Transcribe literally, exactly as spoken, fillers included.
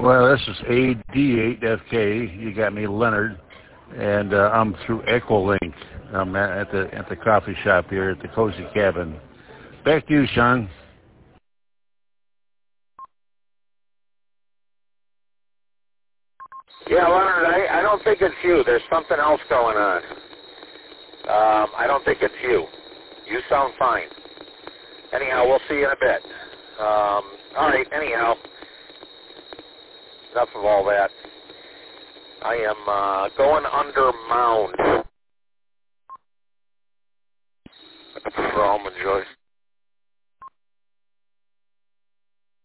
Well, this is A D eight F K. You got me, Leonard, and uh, I'm through Equilink. I'm at the at the coffee shop here at the Cozy Cabin. Back to you, Sean. Yeah, Leonard, I, I don't think it's you. There's something else going on. Um, I don't think it's you. You sound fine. Anyhow, we'll see you in a bit. Um, all right, anyhow, enough of all that. I am uh, going under mound for Almond Joyce.